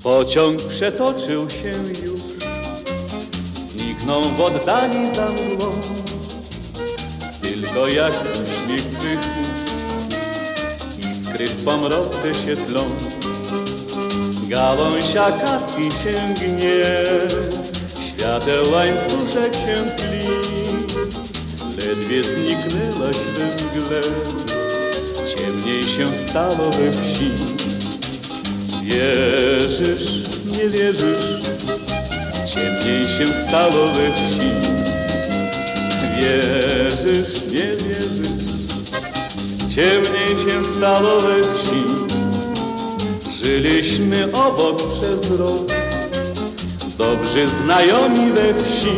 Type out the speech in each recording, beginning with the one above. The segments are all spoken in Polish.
Pociąg przetoczył się już, zniknął w oddali za mgłą. Tylko jak uśmiech twych ust, iskry w pomroce się tlą. Gałąź akacji się gnie, świateł łańcuszek się tli. Ledwie zniknęłaś we mgle, ciemniej się stało we wsi. Wierzysz, nie wierzysz, ciemniej się stało we wsi. Wierzysz, nie wierzysz, ciemniej się stało we wsi. Żyliśmy obok przez rok, dobrzy znajomi we wsi.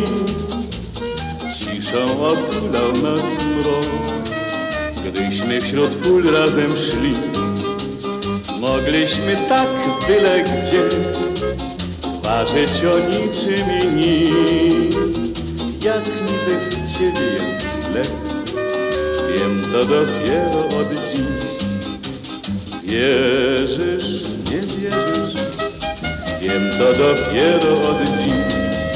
Ciszą okulał nas mrok, gdyśmy wśród pól razem szli. Mogliśmy tak byle gdzie marzyć o niczym i nic. Jak mi bez ciebie jest źle, wiem to dopiero od dziś. Wierzysz, nie wierzysz, wiem to dopiero od dziś.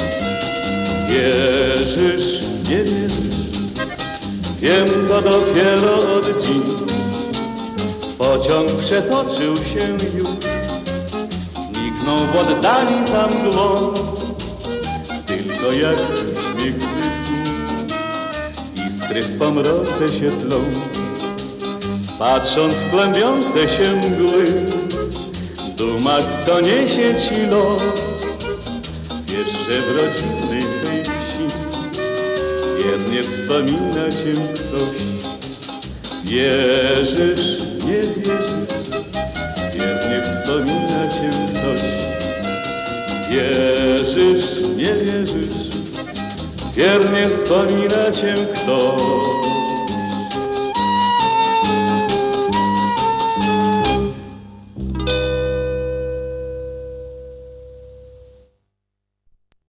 Wierzysz, nie wierzysz, wiem to dopiero od dziś. Pociąg przetoczył się już, zniknął w oddali za mgłą. Tylko jak uśmiech twych ust, iskry w pomroce się tlą. Patrząc w kłębiące się mgły, dumasz, co niesie ci los. Wiesz, że w rodzinnej tej wsi wiernie wspomina cię ktoś. Wierzysz, nie wierzysz, wiernie wspomina cię ktoś. Wierzysz, nie wierzysz, wiernie wspomina cię ktoś.